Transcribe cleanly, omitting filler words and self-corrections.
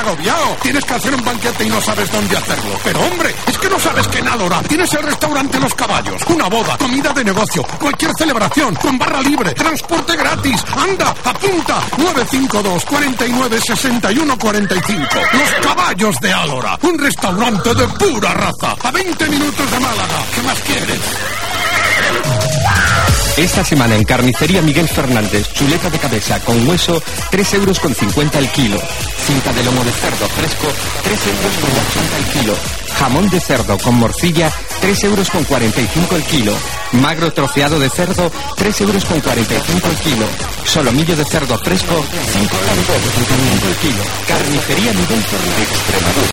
agobiado. Tienes que hacer un banquete y no sabes dónde hacerlo. Pero hombre, es que no sabes que en Alhora tienes el restaurante Los Caballos. Una boda, comida de negocio, cualquier celebración, con barra libre, transporte gratis. Anda, apunta, 952 49 61 45. Los Caballos de Alhora, un restaurante de pura raza, a 20 minutos de Málaga. ¿Qué más quieres? Esta semana en Carnicería Miguel Fernández, chuleta de cabeza con hueso, 3,50 euros el kilo. Cinta de lomo de cerdo fresco, 3,80 euros el kilo. Jamón de cerdo con morcilla, 3,45 euros el kilo. Magro troceado de cerdo, 3,45 euros el kilo. Solomillo de cerdo fresco, 5,45 euros el kilo. Carnicería Miguel Fernández, Extremadura.